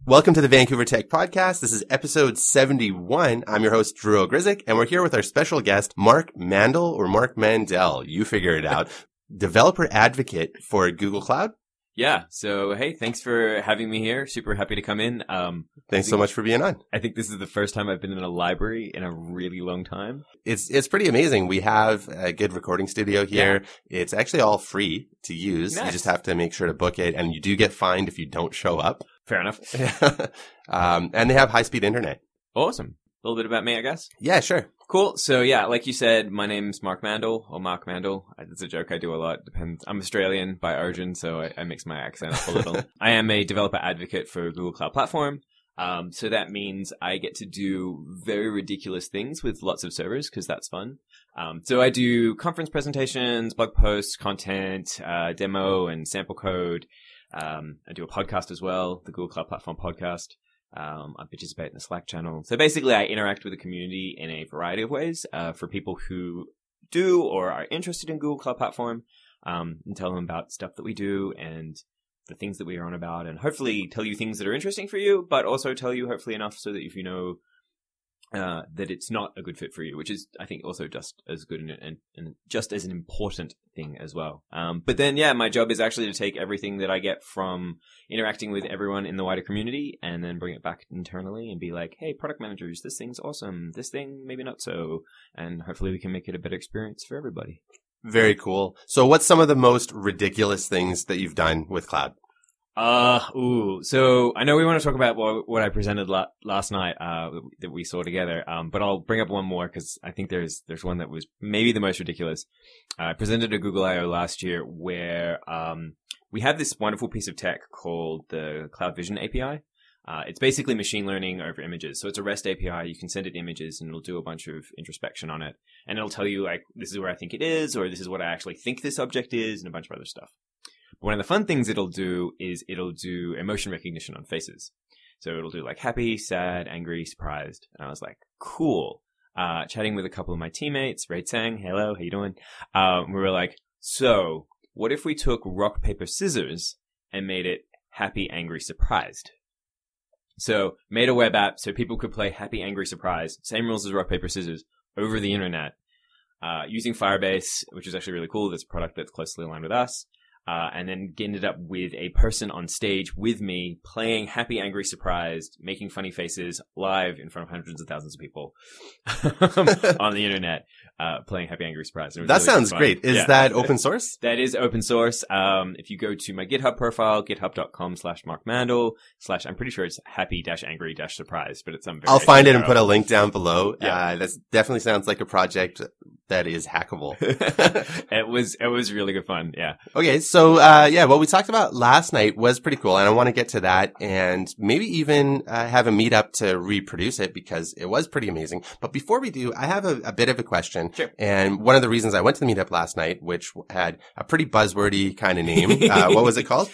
Welcome to the Vancouver Tech Podcast. This is episode 71. I'm your host, Drew Ogryzik, and we're here with our special guest, Mark Mandel, or Mark Mandel. You figure it out. Developer advocate for Google Cloud. Yeah. So, hey, thanks for having me here. Super happy to come in. Thanks so much for being on. I think this is the first time I've been in a library in a really long time. It's pretty amazing. We have a good recording studio here. Yeah. It's actually all free to use. Nice. You just have to make sure to book it, and you do get fined if you don't show up. Fair enough. And they have high-speed internet. Awesome. A little bit about me, I guess. Yeah, sure. Cool. So yeah, like you said, my name's Mark Mandel, or Mark Mandel. It's a joke I do a lot. Depends. I'm Australian by origin, so I mix my accent up a little. I am a developer advocate for Google Cloud Platform. So that means I get to do very ridiculous things with lots of servers because that's fun. So I do conference presentations, blog posts, content, demo and sample code. I do a podcast as well, the Google Cloud Platform podcast. I participate in the Slack channel. So basically I interact with the community in a variety of ways, for people who do or are interested in Google Cloud Platform, and tell them about stuff that we do and the things that we are on about, and hopefully tell you things that are interesting for you, but also tell you hopefully enough so that if you know that it's not a good fit for you, which is, I think, also just as good and just as an important thing as well. But then, yeah, my job is actually to take everything that I get from interacting with everyone in the wider community and then bring it back internally and be like, hey, product managers, this thing's awesome. This thing, maybe not so. And hopefully we can make it a better experience for everybody. Very cool. So what's some of the most ridiculous things that you've done with cloud? So I know we want to talk about what I presented last night, that we saw together. But I'll bring up one more because I think there's one that was maybe the most ridiculous. I presented at Google I/O last year where, we have this wonderful piece of tech called the Cloud Vision API. It's basically machine learning over images. So it's a REST API. You can send it images and it'll do a bunch of introspection on it. And it'll tell you like, this is where I think it is, or this is what I actually think this object is, and a bunch of other stuff. One of the fun things it'll do is it'll do emotion recognition on faces. So it'll do like happy, sad, angry, surprised. And I was like, cool. Chatting with a couple of my teammates, Ray Tsang, hello, how you doing? We were like, so what if we took rock, paper, scissors and made it happy, angry, surprised? So made a web app so people could play happy, angry, surprised, same rules as rock, paper, scissors over the internet, using Firebase, which is actually really cool. That's a product that's closely aligned with us. And then ended up with a person on stage with me playing happy, angry, surprised, making funny faces live in front of hundreds of thousands of people on the internet, playing happy, angry, surprised. That really sounds great. Is that open source? That is open source. If you go to my GitHub profile, github.com/markmandel/ I'm pretty sure it's happy-angry-surprised, but it's some I'll find it and put a link down below. Yeah. That definitely sounds like a project that is hackable. It was really good fun. Yeah. Okay. So, what we talked about last night was pretty cool, and I want to get to that and maybe even have a meetup to reproduce it because it was pretty amazing. But before we do, I have a bit of a question. Sure. And one of the reasons I went to the meetup last night, which had a pretty buzzwordy kind of name, what was it called?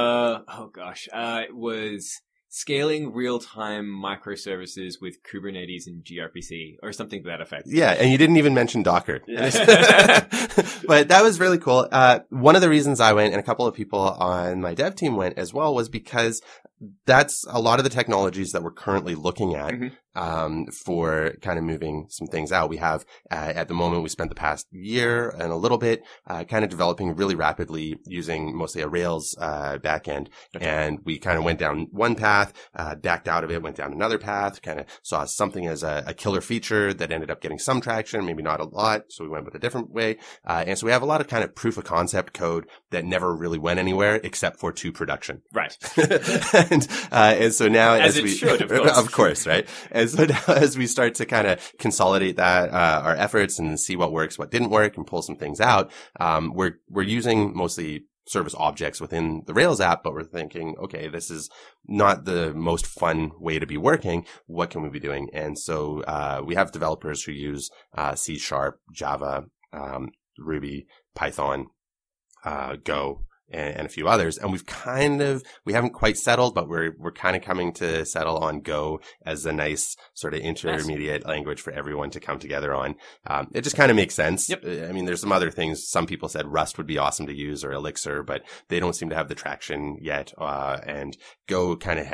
It was Scaling Real-Time Microservices with Kubernetes and gRPC, or something to that effect. Yeah, and you didn't even mention Docker. But that was really cool. One of the reasons I went, and a couple of people on my dev team went as well, was because that's a lot of the technologies that we're currently looking at. For kind of moving some things out. We have, at the moment, we spent the past year and a little bit, kind of developing really rapidly using mostly a Rails, backend. Okay. And we kind of went down one path, backed out of it, went down another path, kind of saw something as a killer feature that ended up getting some traction, maybe not a lot. So we went with a different way. And so we have a lot of kind of proof of concept code that never really went anywhere except for to production. Right. and so now as it should, of course. Of course, right? And so now as we start to kind of consolidate that, our efforts and see what works, what didn't work and pull some things out, we're using mostly service objects within the Rails app, but we're thinking, okay, this is not the most fun way to be working. What can we be doing? And so, we have developers who use, C#, Java, Ruby, Python, Go, and a few others. And we haven't quite settled, but we're kind of coming to settle on Go as a nice sort of intermediate language for everyone to come together on. It just kind of makes sense. Yep. I mean, there's some other things. Some people said Rust would be awesome to use or Elixir, but they don't seem to have the traction yet. And Go kind of has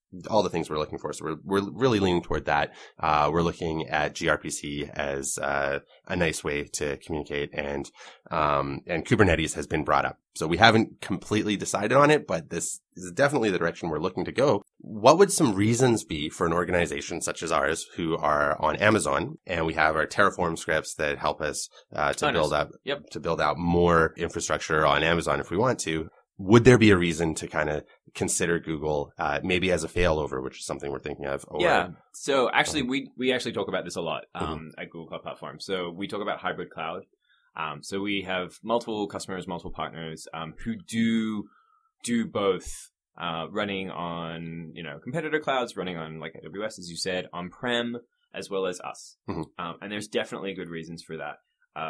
all the things we're looking for. So we're really leaning toward that. We're looking at gRPC as a nice way to communicate, and Kubernetes has been brought up. So we haven't completely decided on it, but this is definitely the direction we're looking to go. What would some reasons be for an organization such as ours who are on Amazon, and we have our Terraform scripts that help us to build out more infrastructure on Amazon if we want to? Would there be a reason to kind of consider Google, maybe as a failover, which is something we're thinking of? Yeah. So actually, we actually talk about this a lot at Google Cloud Platform. So we talk about hybrid cloud. So we have multiple customers, multiple partners who do both, running on competitor clouds, running on like AWS, as you said, on-prem, as well as us. And there's definitely good reasons for that.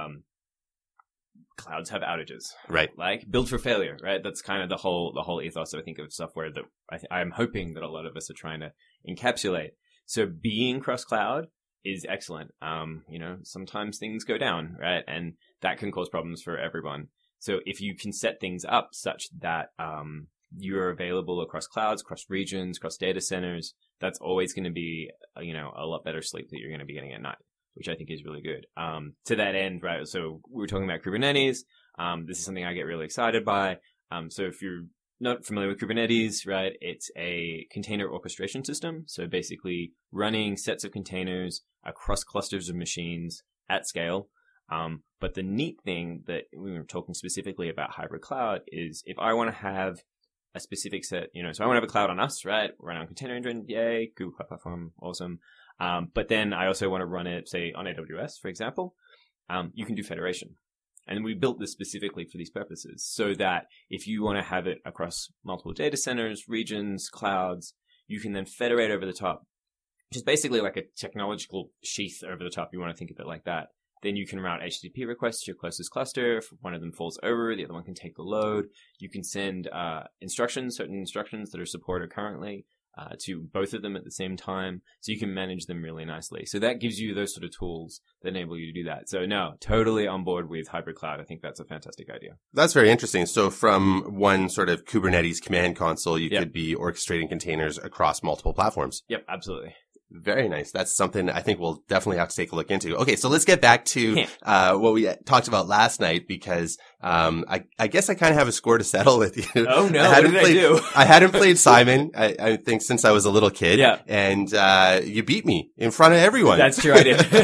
Clouds have outages, right? Like build for failure, right? That's kind of the whole ethos, I think, of software that I'm hoping that a lot of us are trying to encapsulate. So being cross-cloud is excellent. Sometimes things go down, right? And that can cause problems for everyone. So if you can set things up such that you're available across clouds, across regions, across data centers, that's always going to be a lot better sleep that you're going to be getting at night, which I think is really good. To that end, right, so we were talking about Kubernetes. This is something I get really excited by. So if you're not familiar with Kubernetes, right, it's a container orchestration system. So basically running sets of containers across clusters of machines at scale. But the neat thing that we were talking specifically about hybrid cloud is if I want to have a specific set, so I want to have a cloud on us, right, run on Container Engine, yay, Google Cloud Platform, awesome. But then I also want to run it, say, on AWS, for example. You can do federation. And we built this specifically for these purposes so that if you want to have it across multiple data centers, regions, clouds, you can then federate over the top, which is basically like a technological sheath over the top. You want to think of it like that. Then you can route HTTP requests to your closest cluster. If one of them falls over, the other one can take the load. You can send certain instructions that are supported currently, to both of them at the same time, so you can manage them really nicely. So that gives you those sort of tools that enable you to do that. So no, totally on board with hybrid cloud. I think that's a fantastic idea. That's very interesting. So from one sort of Kubernetes command console, you could be orchestrating containers across multiple platforms. Yep, absolutely. Very nice. That's something I think we'll definitely have to take a look into. Okay, so let's get back to what we talked about last night, because I guess I kind of have a score to settle with you. Oh no, what did I do? I hadn't played Simon, I think, since I was a little kid. Yeah. And you beat me in front of everyone. That's true, I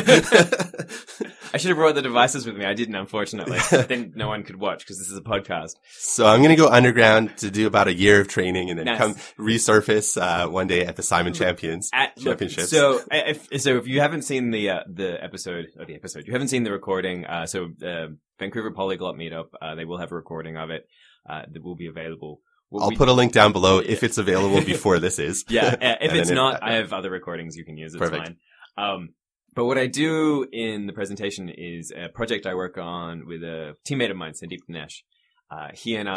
did. I should have brought the devices with me. I didn't, unfortunately. Then no one could watch because this is a podcast. So I'm going to go underground to do about a year of training and then come resurface one day at the Simon Championships. So if you haven't seen the episode, you haven't seen the recording. Vancouver Polyglot Meetup, they will have a recording of it that will be available. I'll put a link down below if it's available before this is. Yeah, if it's not, I have other recordings you can use. It's perfect. Fine. But what I do in the presentation is a project I work on with a teammate of mine, Sandeep Dinesh. He and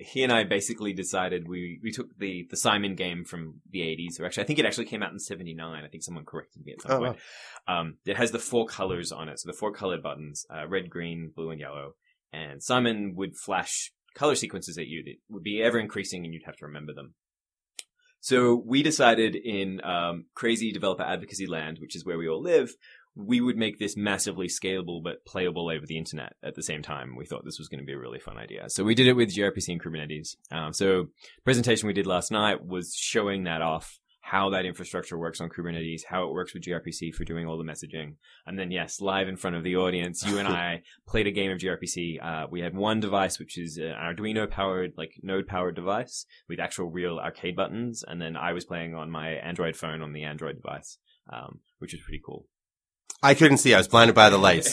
I basically decided we took the Simon game from the 80s, or actually I think it actually came out in 79. I think someone corrected me at some point. Wow. It has the 4 colors on it, so the 4 colored buttons, red, green, blue, and yellow. And Simon would flash color sequences at you that would be ever increasing, and you'd have to remember them. So we decided in crazy developer advocacy land, which is where we all live, we would make this massively scalable but playable over the internet at the same time. We thought this was going to be a really fun idea. So we did it with gRPC and Kubernetes. So the presentation we did last night was showing that off, how that infrastructure works on Kubernetes, how it works with gRPC for doing all the messaging. And then, yes, live in front of the audience, you and I played a game of gRPC. We had one device, which is an Arduino-powered, node-powered device with actual real arcade buttons. And then I was playing on my Android phone on the Android device, which was pretty cool. I couldn't see. I was blinded by the lights.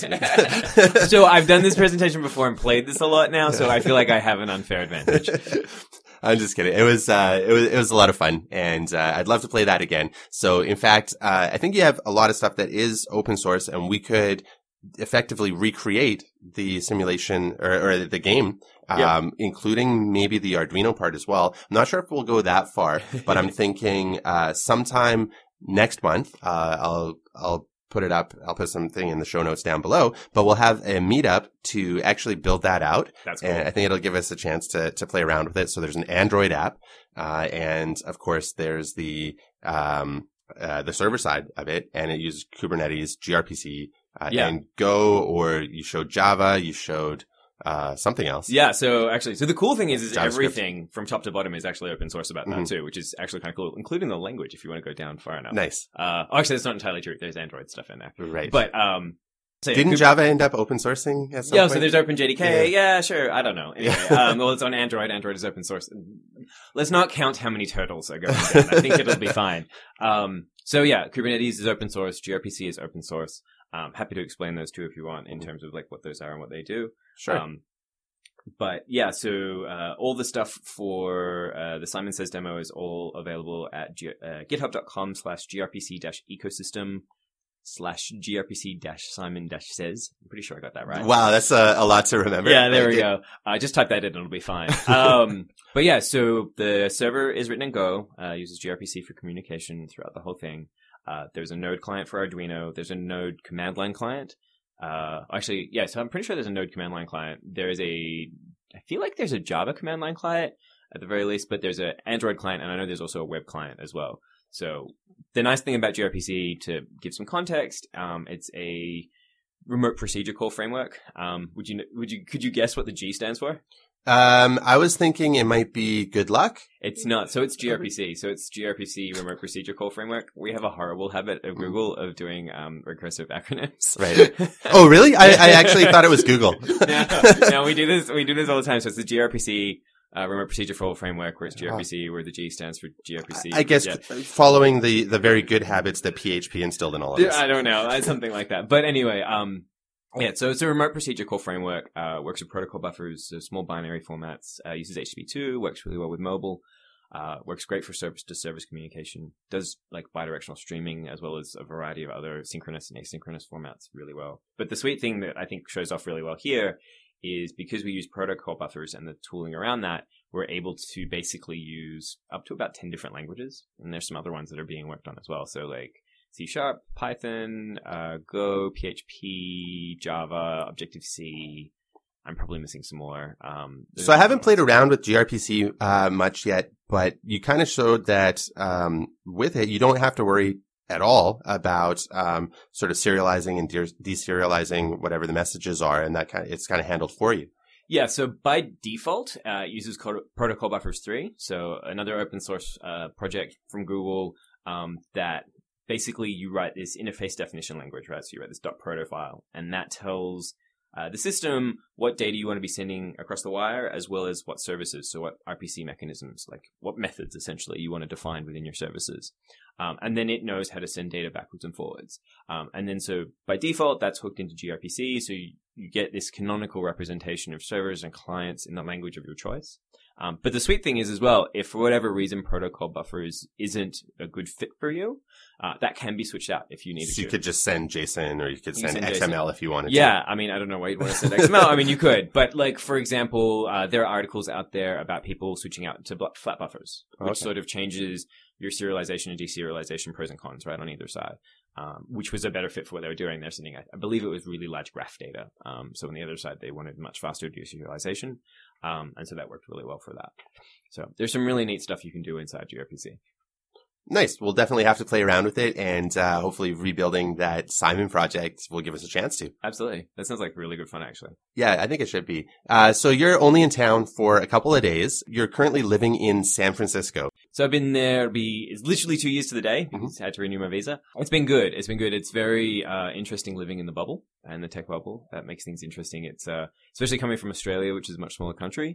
So I've done this presentation before and played this a lot now, so I feel like I have an unfair advantage. I'm just kidding. It was a lot of fun, and I'd love to play that again. So in fact, I think you have a lot of stuff that is open source, and we could effectively recreate the simulation or the game, including maybe the Arduino part as well. I'm not sure if we'll go that far, but I'm thinking sometime next month, I'll put it up. I'll put something in the show notes down below, but we'll have a meetup to actually build that out. That's cool. And I think it'll give us a chance to play around with it. So there's an Android app. And of course there's the server side of it, and it uses Kubernetes, gRPC, and Go, or you showed Java, you showed something else. Yeah, so the cool thing is everything from top to bottom is actually open source about that too, which is actually kind of cool, including the language if you want to go down far enough. Nice. Actually, that's not entirely true. There's Android stuff in there. Right. But, so didn't Java end up open sourcing at some point? So there's OpenJDK. Yeah, sure. I don't know. Anyway, well, it's on Android. Android is open source. Let's not count how many turtles are going down. I think it'll be fine. So yeah, Kubernetes is open source. gRPC is open source. Happy to explain those two if you want in terms of like what those are and what they do. Sure. But yeah, so all the stuff for the Simon Says demo is all available at github.com/grpc-ecosystem/grpc-simon-says. I'm pretty sure I got that right. Wow, that's a lot to remember. Yeah, there we go. Just type that in and it'll be fine. But yeah, so the server is written in Go, uses gRPC for communication throughout the whole thing. There's a Node client for Arduino. There's a Node command line client. So I'm pretty sure there's a Node command line client. I feel like there's a Java command line client at the very least, but there's an Android client, and I know there's also a web client as well. So the nice thing about gRPC, to give some context, it's a remote procedure call framework. Could you guess what the G stands for? I was thinking it might be good luck. It's not. So it's gRPC. So it's gRPC Remote Procedure Call Framework. We have a horrible habit at Google of doing recursive acronyms. Right. Oh, really? I actually thought it was Google. No, we do this all the time. So it's the gRPC Remote Procedure Call Framework, where it's gRPC, where the G stands for gRPC. I guess following the very good habits that PHP instilled in all of us. I don't know. Something like that. But anyway, yeah, so it's a remote procedure call framework, works with protocol buffers, so small binary formats, uses HTTP2, works really well with mobile, works great for service-to-service communication, does like bidirectional streaming as well as a variety of other synchronous and asynchronous formats really well. But the sweet thing that I think shows off really well here is because we use protocol buffers and the tooling around that, we're able to basically use up to about 10 different languages. And there's some other ones that are being worked on as well. So like C#, Python, Go, PHP, Java, Objective-C. I'm probably missing some more. So I haven't played around with gRPC much yet, but you kind of showed that with it, you don't have to worry at all about sort of serializing and deserializing whatever the messages are, and it's kind of handled for you. Yeah, so by default, it uses Protocol Buffers 3, so another open source project from Google that basically you write this interface definition language, right? So you write this .proto file, and that tells the system what data you want to be sending across the wire, as well as what services, so what RPC mechanisms, like what methods essentially you want to define within your services. And then it knows how to send data backwards and forwards. And then so by default, that's hooked into gRPC, so you get this canonical representation of servers and clients in the language of your choice. But the sweet thing is as well, if for whatever reason protocol buffers isn't a good fit for you, that can be switched out if you need to. So you could just send JSON, or you could send XML JSON if you wanted to. Yeah, I mean, I don't know why you'd want to send XML. I mean, you could. But like, for example, there are articles out there about people switching out to flat buffers, which sort of changes your serialization and deserialization pros and cons, right, on either side. Which was a better fit for what they were doing. They're sending, I believe it was really large graph data. So on the other side, they wanted much faster deserialization. And so that worked really well for that. So there's some really neat stuff you can do inside gRPC. Nice. We'll definitely have to play around with it, and hopefully rebuilding that Simon project will give us a chance to. Absolutely. That sounds like really good fun, actually. Yeah, I think it should be. So you're only in town for a couple of days. You're currently living in San Francisco. So I've been there, it's literally 2 years to the day. I had to renew my visa. It's been good. It's very interesting living in the bubble and the tech bubble. That makes things interesting. It's especially coming from Australia, which is a much smaller country,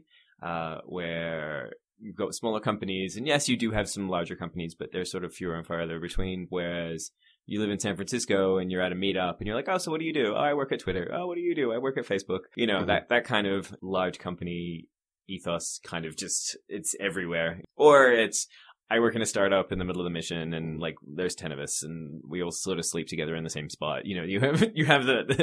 where you've got smaller companies. And yes, you do have some larger companies, but they're sort of fewer and farther between. Whereas you live in San Francisco and you're at a meetup and you're like, oh, so what do you do? Oh, I work at Twitter. Oh, what do you do? I work at Facebook. You know, that kind of large company ethos kind of just, it's everywhere. Or it's, I work in a startup in the middle of the mission, and like there's 10 of us, and we all sort of sleep together in the same spot. You know, you have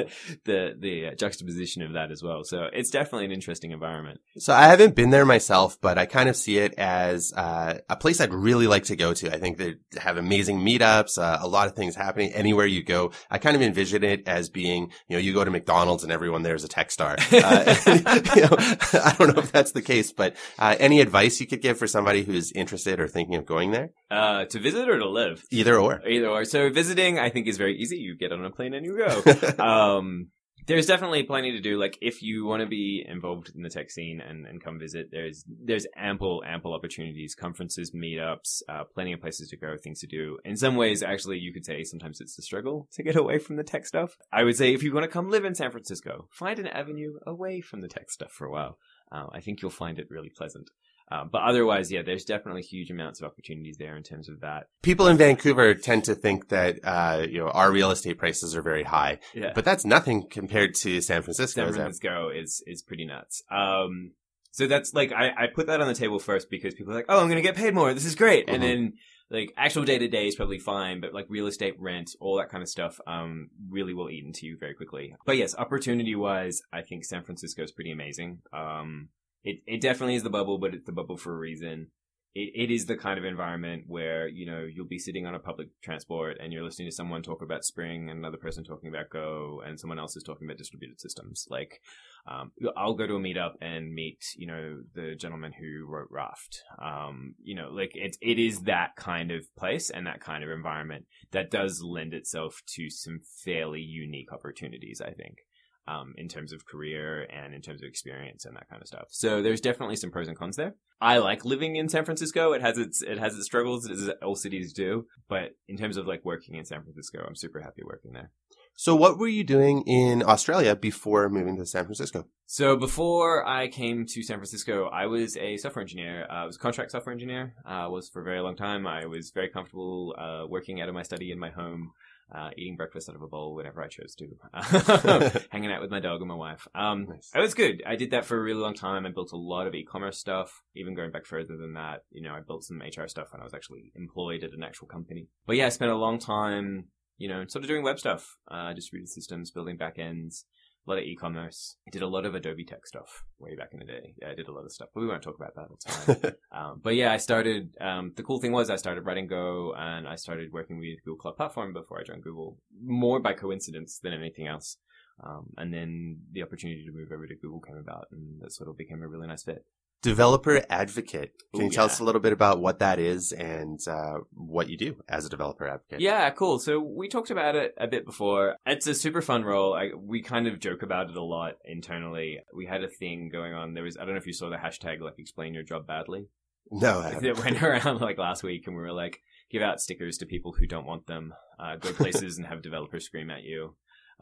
the juxtaposition of that as well. So it's definitely an interesting environment. So I haven't been there myself, but I kind of see it as a place I'd really like to go to. I think they have amazing meetups, a lot of things happening anywhere you go. I kind of envision it as being, you know, you go to McDonald's and everyone there is a tech star. You know, I don't know if that's the case, but any advice you could give for somebody who's interested or thinking of going there? To visit or to live? Either or. Either or. So visiting, I think, is very easy. You get on a plane and you go. There's definitely plenty to do. Like, if you want to be involved in the tech scene and come visit, there's ample opportunities, conferences, meetups, plenty of places to go, things to do. In some ways, actually, you could say sometimes it's a struggle to get away from the tech stuff. I would say if you want to come live in San Francisco, find an avenue away from the tech stuff for a while. I think you'll find it really pleasant. But otherwise, yeah, there's definitely huge amounts of opportunities there in terms of that. People in Vancouver tend to think that, you know, our real estate prices are very high, but that's nothing compared to San Francisco. San Francisco is pretty nuts. So that's like, I put that on the table first because people are like, oh, I'm going to get paid more. This is great. Mm-hmm. And then like actual day to day is probably fine, but like real estate, rent, all that kind of stuff, really will eat into you very quickly. But yes, opportunity wise, I think San Francisco is pretty amazing. It definitely is the bubble, but it's the bubble for a reason. It is the kind of environment where, you know, you'll be sitting on a public transport and you're listening to someone talk about Spring and another person talking about Go and someone else is talking about distributed systems. Like, I'll go to a meetup and meet, you know, the gentleman who wrote Raft. You know, like it is that kind of place and that kind of environment that does lend itself to some fairly unique opportunities, I think. In terms of career and in terms of experience and that kind of stuff. So there's definitely some pros and cons there. I like living in San Francisco. It has its struggles, as all cities do. But in terms of like working in San Francisco, I'm super happy working there. So what were you doing in Australia before moving to San Francisco? So before I came to San Francisco, I was a software engineer. I was a contract software engineer. Was for a very long time. I was very comfortable working out of my study in my home. Eating breakfast out of a bowl whenever I chose to. Hanging out with my dog and my wife. Nice. It was good. I did that for a really long time. I built a lot of e-commerce stuff. Even going back further than that, you know, I built some HR stuff when I was actually employed at an actual company. But yeah, I spent a long time, you know, sort of doing web stuff, distributed systems, building backends, a lot of e-commerce. I did a lot of Adobe tech stuff way back in the day. Yeah, I did a lot of stuff, but we won't talk about that. It's fine. But yeah, I started, the cool thing was I started writing Go and I started working with Google Cloud Platform before I joined Google, more by coincidence than anything else. And then the opportunity to move over to Google came about and that sort of became a really nice fit. Developer advocate. Can you tell us a little bit about what that is and what you do as a developer advocate? Yeah, cool. So we talked about it a bit before. It's a super fun role. We kind of joke about it a lot internally. We had a thing going on. There was, I don't know if you saw the hashtag, like, explain your job badly. No, I haven't. It went around like last week and we were like, give out stickers to people who don't want them. Go places and have developers scream at you.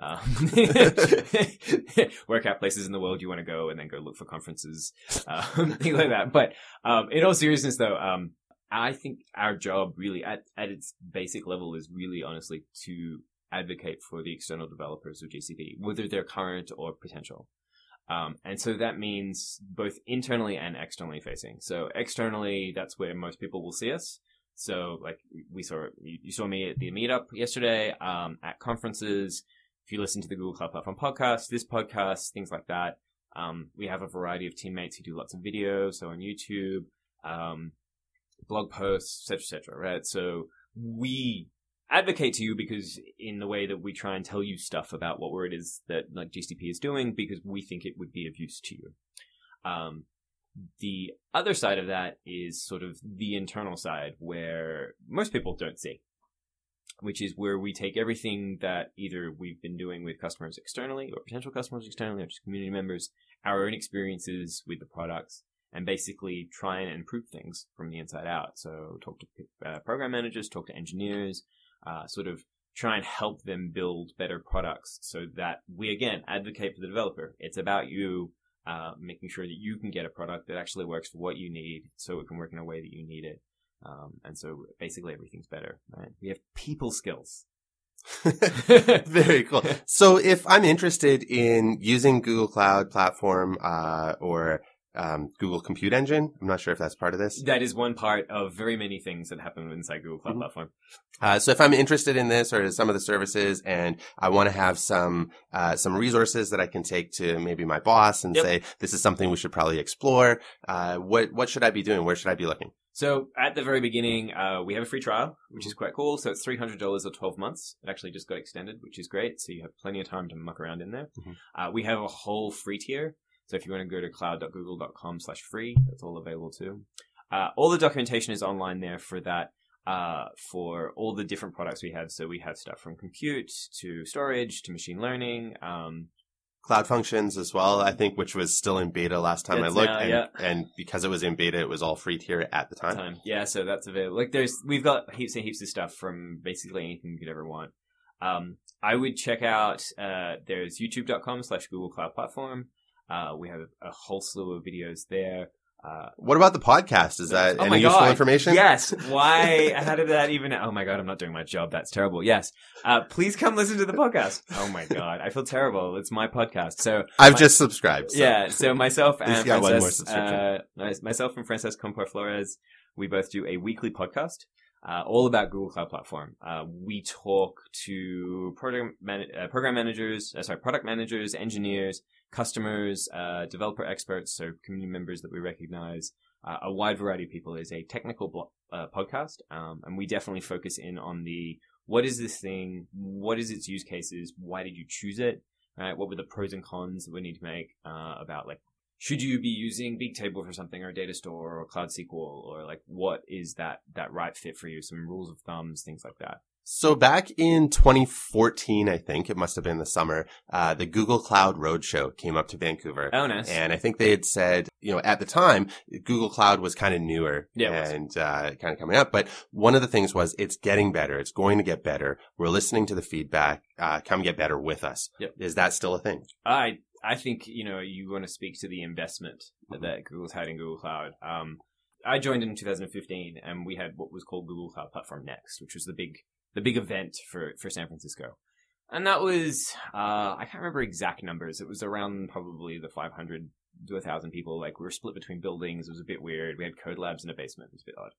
Work out places in the world you want to go and then go look for conferences, things like that. But in all seriousness though, I think our job really at its basic level is really honestly to advocate for the external developers of GCP, whether they're current or potential. And so that means both internally and externally facing. So externally, that's where most people will see us. So like you saw me at the meetup yesterday, at conferences. If you listen to the Google Cloud Platform podcast, this podcast, things like that, we have a variety of teammates who do lots of videos, so on YouTube, blog posts, etc., right? So we advocate to you because in the way that we try and tell you stuff about what it is that like GCP is doing because we think it would be of use to you. The other side of that is sort of the internal side where most people don't see, which is where we take everything that either we've been doing with customers externally or potential customers externally or just community members, our own experiences with the products, and basically try and improve things from the inside out. So talk to program managers, talk to engineers, sort of try and help them build better products so that we, again, advocate for the developer. It's about you making sure that you can get a product that actually works for what you need so it can work in a way that you need it. And so basically everything's better, right? We have people skills. Very cool. So if I'm interested in using Google Cloud Platform, or Google Compute Engine. I'm not sure if that's part of this. That is one part of very many things that happen inside Google Cloud Platform. So if I'm interested in this or some of the services and I want to have some resources that I can take to maybe my boss and say, this is something we should probably explore, what should I be doing? Where should I be looking? So at the very beginning, we have a free trial, which is quite cool. So it's $300 or 12 months. It actually just got extended, which is great. So you have plenty of time to muck around in there. We have a whole free tier. So if you want to go to cloud.google.com/free, that's all available too. All the documentation is online there for that, for all the different products we have. So we have stuff from compute to storage to machine learning, Cloud Functions as well, I think, which was still in beta last time I looked. And because it was in beta, it was all free tier at the time. Yeah, so that's available. Like we've got heaps and heaps of stuff from basically anything you could ever want. I would check out, there's youtube.com/Google Cloud Platform. We have a whole slew of videos there. What about the podcast? Is that any useful information? Yes. Why? How did that even? Oh my God, I'm not doing my job. That's terrible. Yes. Please come listen to the podcast. Oh my God, I feel terrible. It's my podcast. So I've just subscribed. So. Yeah. So myself and Frances Compor Flores, we both do a weekly podcast. All about Google Cloud Platform. We talk to product managers, engineers, customers, developer experts, so community members that we recognize, a wide variety of people. It's a technical podcast, and we definitely focus in on what is this thing? What is its use cases? Why did you choose it? Right? What were the pros and cons that we need to make about should you be using Bigtable for something, or Data Store, or Cloud SQL, or what is that right fit for you? Some rules of thumbs, things like that. So back in 2014, I think it must have been the summer, the Google Cloud Roadshow came up to Vancouver. Oh, nice. And I think they had said, at the time, Google Cloud was kind of newer and kind of coming up. But one of the things was it's getting better. It's going to get better. We're listening to the feedback. Come get better with us. Yep. Is that still a thing? I think, you want to speak to the investment that Google's had in Google Cloud. I joined in 2015, and we had what was called Google Cloud Platform Next, which was the big event for San Francisco. And that was, I can't remember exact numbers. It was around probably the 500 to 1,000 people. We were split between buildings. It was a bit weird. We had code labs in a basement. It was a bit odd.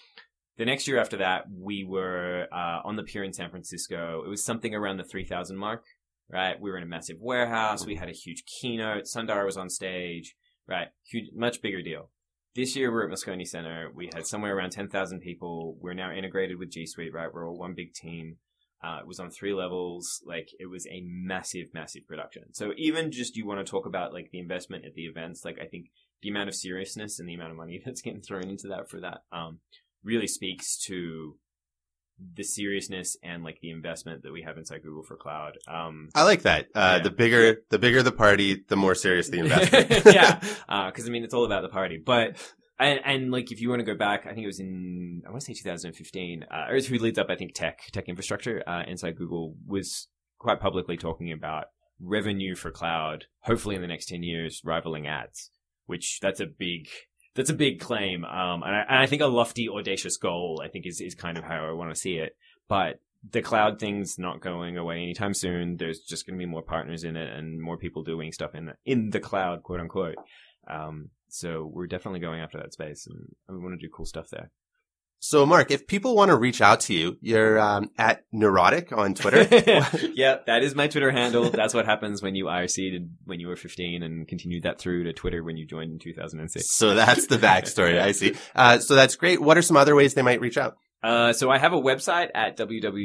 The next year after that, we were on the pier in San Francisco. It was something around the 3,000 mark. Right, we were in a massive warehouse. We had a huge keynote. Sundar was on stage. Right, huge, much bigger deal. This year we're at Moscone Center. We had somewhere around 10,000 people. We're now integrated with G Suite. Right, we're all one big team. It was on 3 levels. It was a massive, massive production. So even just you want to talk about the investment at the events. I think the amount of seriousness and the amount of money that's getting thrown into that for that really speaks to the seriousness and the investment that we have inside Google for Cloud. I like that. The bigger the party, the more serious the investment. Yeah. Cause it's all about the party. But, and if you want to go back, I think it was in, I want to say 2015, Earth, who leads up, I think tech infrastructure, inside Google, was quite publicly talking about revenue for cloud, hopefully in the next 10 years, rivaling ads, which that's a big claim. And I think a lofty, audacious goal, I think is kind of how I want to see it. But the cloud thing's not going away anytime soon. There's just going to be more partners in it and more people doing stuff in the cloud, quote unquote. So we're definitely going after that space, and we want to do cool stuff there. So, Mark, if people want to reach out to you, you're at Neurotic on Twitter. Yeah, that is my Twitter handle. That's what happens when you IRC'd when you were 15 and continued that through to Twitter when you joined in 2006. So that's the backstory. I see. So that's great. What are some other ways they might reach out? So I have a website at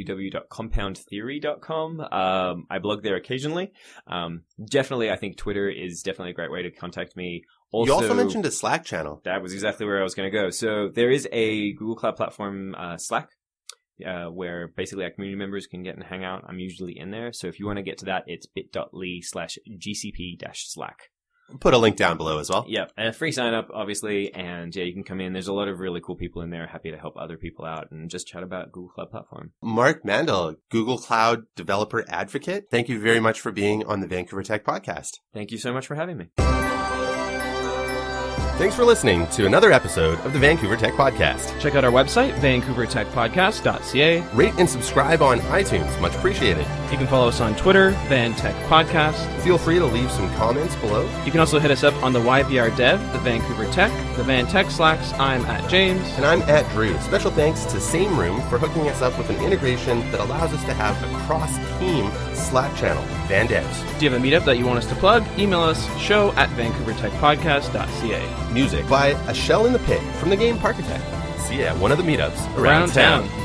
www.compoundtheory.com. I blog there occasionally. Definitely, I think Twitter is definitely a great way to contact me. Also, you also mentioned a Slack channel. That was exactly where I was going to go. So there is a Google Cloud Platform Slack, where basically our community members can get and hang out. I'm usually in there. So if you want to get to that, it's bit.ly/GCP-Slack. Put a link down below as well. Yep. And a free sign up, obviously. And yeah, you can come in. There's a lot of really cool people in there. Happy to help other people out and just chat about Google Cloud Platform. Mark Mandel, Google Cloud Developer Advocate. Thank you very much for being on the Vancouver Tech Podcast. Thank you so much for having me. Thanks for listening to another episode of the Vancouver Tech Podcast. Check out our website, vancouvertechpodcast.ca. Rate and subscribe on iTunes. Much appreciated. You can follow us on Twitter, Van Tech Podcast. Feel free to leave some comments below. You can also hit us up on the YVR Dev, the Vancouver Tech, the Van Tech Slacks. I'm at James. And I'm at Drew. Special thanks to Same Room for hooking us up with an integration that allows us to have a cross-team Slack channel, Van Devs. Do you have a meetup that you want us to plug? Email us, show@vancouvertechpodcast.ca. Music by A Shell in the Pit from the game Parkitect. See ya at one of the meetups around town.